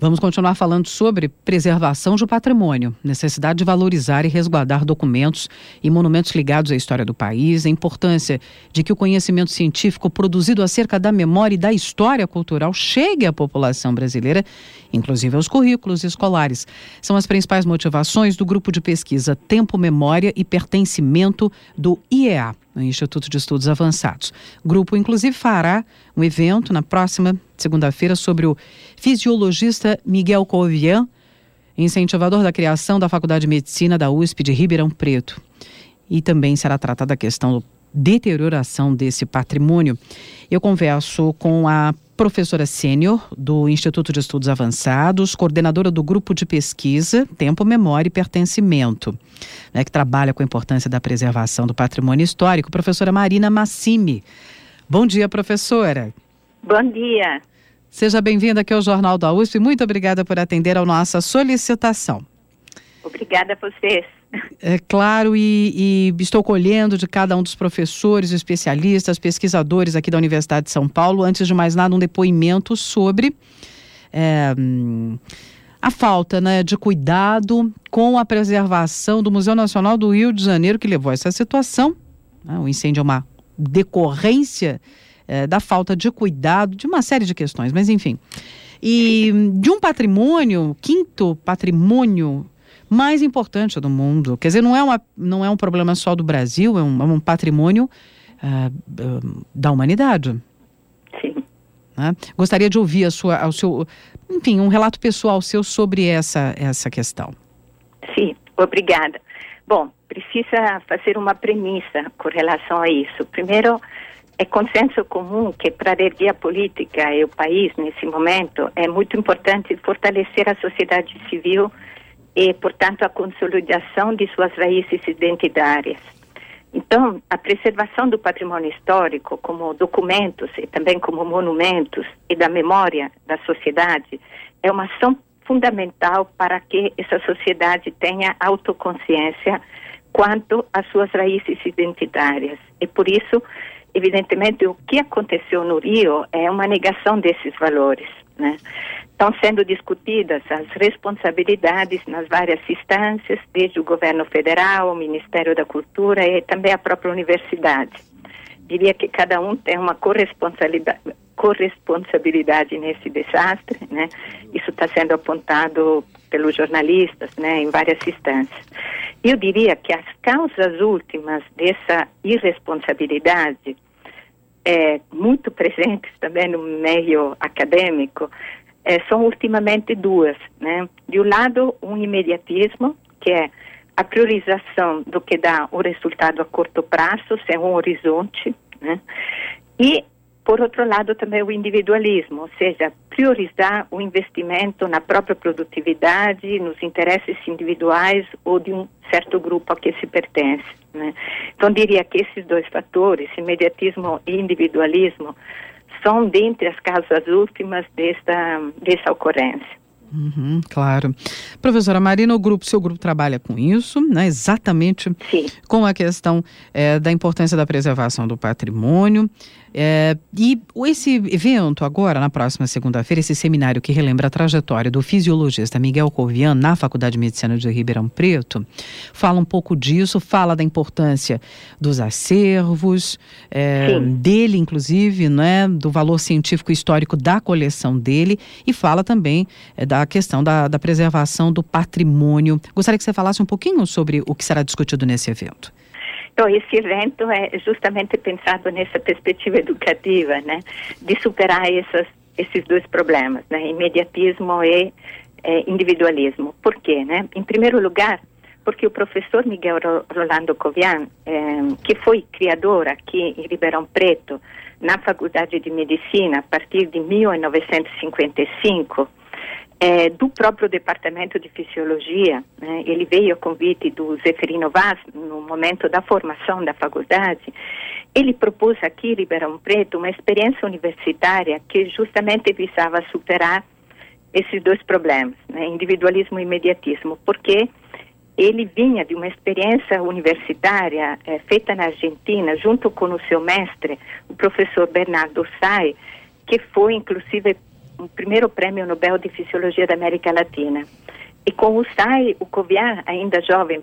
Vamos continuar falando sobre preservação de patrimônio, necessidade de valorizar e resguardar documentos e monumentos ligados à história do país, a importância de que o conhecimento científico produzido acerca da memória e da história cultural chegue à população brasileira, inclusive aos currículos escolares. São as principais motivações do grupo de pesquisa Tempo, Memória e Pertencimento do IEA, no Instituto de Estudos Avançados. O grupo, inclusive, fará um evento na próxima segunda-feira sobre o fisiologista Miguel Covian, incentivador da criação da Faculdade de Medicina da USP de Ribeirão Preto. E também será tratada a questão da deterioração desse patrimônio. Eu converso com a professora sênior do Instituto de Estudos Avançados, coordenadora do grupo de pesquisa Tempo, Memória e Pertencimento, que trabalha com a importância da preservação do patrimônio histórico, professora Marina Massimi. Bom dia, professora. Bom dia. Seja bem-vinda aqui ao Jornal da USP. Muito obrigada por atender a nossa solicitação. Obrigada a vocês. É claro, e estou colhendo de cada um dos professores, especialistas, pesquisadores aqui da Universidade de São Paulo, antes de mais nada, um depoimento sobre a falta, de cuidado com a preservação do Museu Nacional do Rio de Janeiro, que levou a essa situação. O incêndio é uma decorrência da falta de cuidado, de uma série de questões, mas enfim. E de um patrimônio, quinto patrimônio mais importante do mundo. Quer dizer, não é um problema só do Brasil, é um patrimônio da humanidade. Sim. Gostaria de ouvir um relato pessoal seu sobre essa questão. Sim, obrigada. Bom, precisa fazer uma premissa com relação a isso. Primeiro, é consenso comum que para erguer a política e o país nesse momento é muito importante fortalecer a sociedade civil e, portanto, a consolidação de suas raízes identitárias. Então, a preservação do patrimônio histórico como documentos e também como monumentos e da memória da sociedade é uma ação fundamental para que essa sociedade tenha autoconsciência quanto às suas raízes identitárias. E por isso, evidentemente, o que aconteceu no Rio é uma negação desses valores, Estão sendo discutidas as responsabilidades nas várias instâncias, desde o governo federal, o Ministério da Cultura e também a própria universidade. Diria que cada um tem uma corresponsabilidade nesse desastre, Isso está sendo apontado pelos jornalistas, em várias instâncias. Eu diria que as causas últimas dessa irresponsabilidade, muito presentes também no meio acadêmico, são ultimamente duas, De um lado, um imediatismo, que é a priorização do que dá o resultado a curto prazo, sem um horizonte, E, por outro lado, também o individualismo, ou seja, priorizar o investimento na própria produtividade, nos interesses individuais ou de um certo grupo a que se pertence, Então, diria que esses dois fatores, imediatismo e individualismo, são dentre as causas últimas dessa ocorrência. Claro. Professora Marina, seu grupo trabalha com isso, exatamente. Sim. Com a questão da importância da preservação do patrimônio. E esse evento agora, na próxima segunda-feira, esse seminário que relembra a trajetória do fisiologista Miguel Covian na Faculdade de Medicina de Ribeirão Preto, fala um pouco disso, fala da importância dos acervos, dele inclusive, do valor científico e histórico da coleção dele, e fala também da questão da preservação do patrimônio. Gostaria que você falasse um pouquinho sobre o que será discutido nesse evento. Então, esse evento é justamente pensado nessa perspectiva educativa, de superar esses dois problemas, imediatismo e individualismo. Por quê? Em primeiro lugar, porque o professor Miguel Rolando Covian, que foi criador aqui em Ribeirão Preto, na Faculdade de Medicina, a partir de 1955, do próprio Departamento de Fisiologia, ele veio a convite do Zeferino Vaz, no momento da formação da faculdade. Ele propôs aqui em Ribeirão Preto uma experiência universitária que justamente visava superar esses dois problemas, individualismo e imediatismo, porque ele vinha de uma experiência universitária feita na Argentina, junto com o seu mestre, o professor Bernardo Say, que foi inclusive um primeiro prêmio Nobel de Fisiologia da América Latina. E com o SAI, o Covian, ainda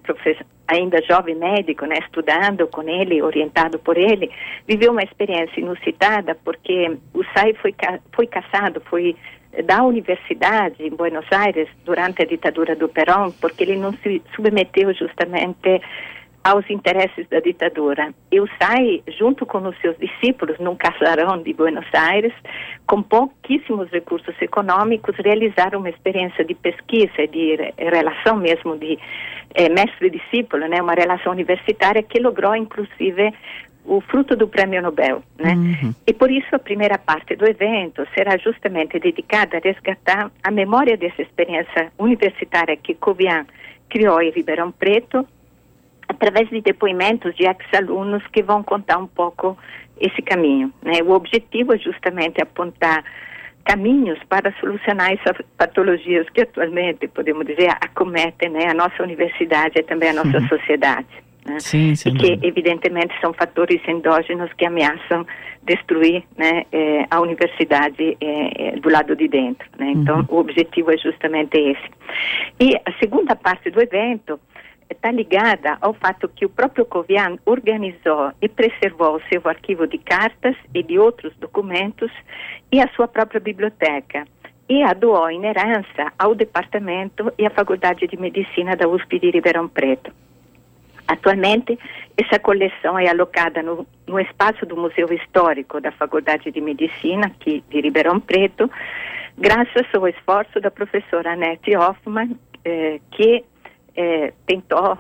jovem médico, né, estudando com ele, orientado por ele, viveu uma experiência inusitada, porque o SAI foi caçado, foi da universidade em Buenos Aires durante a ditadura do Perón, porque ele não se submeteu justamente aos interesses da ditadura. E o SAI, junto com os seus discípulos, num casarão de Buenos Aires, com pouquíssimos recursos econômicos, realizaram uma experiência de pesquisa, de relação mesmo de mestre-discípulo, né, uma relação universitária que logrou, inclusive, o fruto do Prêmio Nobel, né? E por isso a primeira parte do evento será justamente dedicada a resgatar a memória dessa experiência universitária que Covian criou em Ribeirão Preto, através de depoimentos de ex-alunos que vão contar um pouco esse caminho, né? O objetivo é justamente apontar caminhos para solucionar essas patologias que atualmente, podemos dizer, acometem, né, a nossa universidade e também a nossa sociedade. Né? Sim, e que, evidentemente, são fatores endógenos que ameaçam destruir, né, a universidade do lado de dentro. Né? Então, o objetivo é justamente esse. E a segunda parte do evento está ligada ao fato que o próprio Covian organizou e preservou o seu arquivo de cartas e de outros documentos e a sua própria biblioteca, e a doou em herança ao departamento e à Faculdade de Medicina da USP de Ribeirão Preto. Atualmente, essa coleção é alocada no espaço do Museu Histórico da Faculdade de Medicina, aqui de Ribeirão Preto, graças ao esforço da professora Annette Hoffmann, que tentou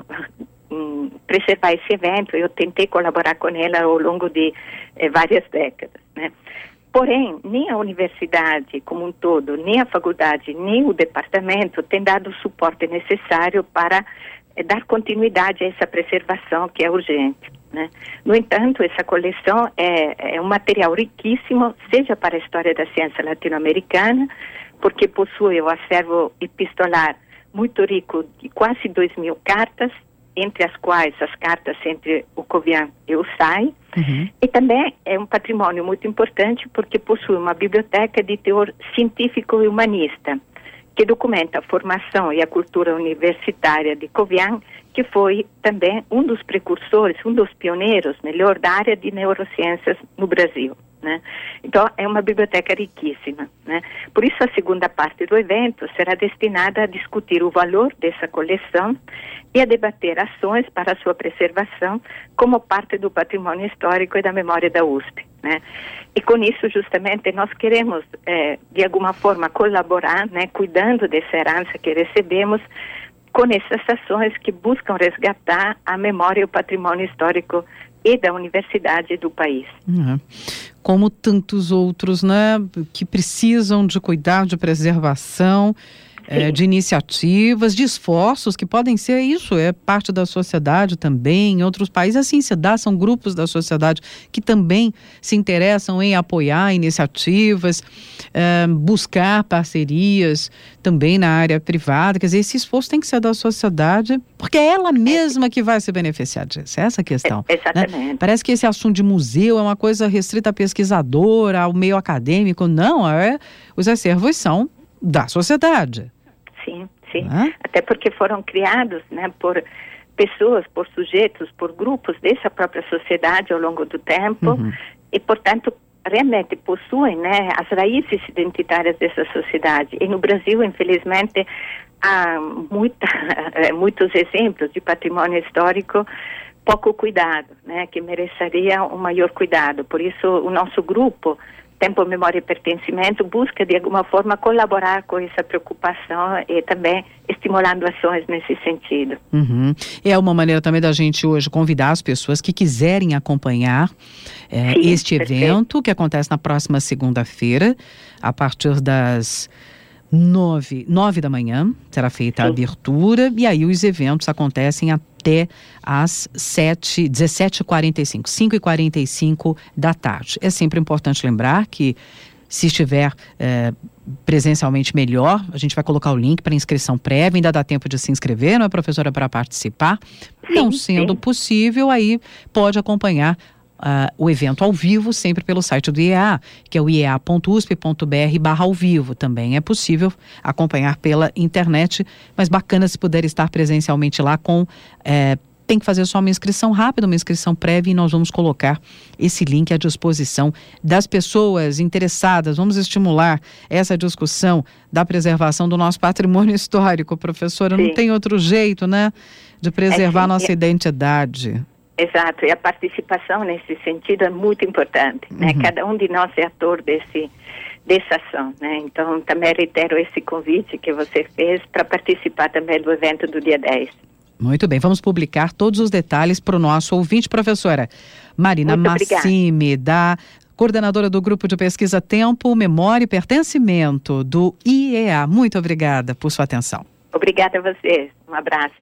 preservar esse evento. Eu tentei colaborar com ela ao longo de várias décadas, né? Porém, nem a universidade como um todo, nem a faculdade, nem o departamento têm dado o suporte necessário para dar continuidade a essa preservação que é urgente, né? No entanto, essa coleção é um material riquíssimo, seja para a história da ciência latino-americana, porque possui o acervo epistolar muito rico de quase 2.000 cartas, entre as quais as cartas entre o Covian e o SAI, e também é um patrimônio muito importante porque possui uma biblioteca de teor científico e humanista, que documenta a formação e a cultura universitária de Covian, que foi também um dos precursores, um dos pioneiros, melhor, da área de neurociências no Brasil, né? Então, é uma biblioteca riquíssima, né? Por isso, a segunda parte do evento será destinada a discutir o valor dessa coleção e a debater ações para a sua preservação como parte do patrimônio histórico e da memória da USP, né? E com isso, justamente, nós queremos, de alguma forma, colaborar, né, cuidando dessa herança que recebemos, com essas ações que buscam resgatar a memória e o patrimônio histórico e da universidade do país. Como tantos outros, né, que precisam de cuidado, de preservação, de iniciativas, de esforços que podem ser isso, é parte da sociedade também, em outros países assim se dá, são grupos da sociedade que também se interessam em apoiar iniciativas, buscar parcerias também na área privada, quer dizer, esse esforço tem que ser da sociedade, porque é ela mesma que vai se beneficiar disso, é essa a questão. Exatamente. Né? Parece que esse assunto de museu é uma coisa restrita a pesquisador, ao meio acadêmico, não, os acervos são da sociedade. Sim, sim. Até porque foram criados, né, por pessoas, por sujeitos, por grupos dessa própria sociedade ao longo do tempo e, portanto, realmente possuem, né, as raízes identitárias dessa sociedade. E no Brasil, infelizmente, há muitos exemplos de patrimônio histórico pouco cuidado, né, que mereceria um maior cuidado. Por isso, o nosso grupo Tempo, Memória e Pertencimento busca, de alguma forma, colaborar com essa preocupação e também estimulando ações nesse sentido. É uma maneira também da gente hoje convidar as pessoas que quiserem acompanhar este evento, que acontece na próxima segunda-feira, a partir das 9 da manhã, será feita a abertura, e aí os eventos acontecem até às 17h45, 5h45 da tarde. É sempre importante lembrar que, se estiver presencialmente melhor, a gente vai colocar o link para inscrição prévia, ainda dá tempo de se inscrever, não é, professora, para participar? Não sendo possível, aí pode acompanhar o evento ao vivo, sempre pelo site do IEA, que é o iea.usp.br/ao vivo. Também é possível acompanhar pela internet, mas bacana se puder estar presencialmente lá com... Tem que fazer só uma inscrição rápida, uma inscrição prévia, e nós vamos colocar esse link à disposição das pessoas interessadas. Vamos estimular essa discussão da preservação do nosso patrimônio histórico, professora. Sim. Não tem outro jeito, né, de preservar nossa identidade. Exato, e a participação nesse sentido é muito importante, né? Cada um de nós é ator dessa ação, né? Então, também reitero esse convite que você fez para participar também do evento do dia 10. Muito bem, vamos publicar todos os detalhes para o nosso ouvinte, professora Marina Massimi, coordenadora do Grupo de Pesquisa Tempo, Memória e Pertencimento do IEA. Muito obrigada por sua atenção. Obrigada a vocês, um abraço.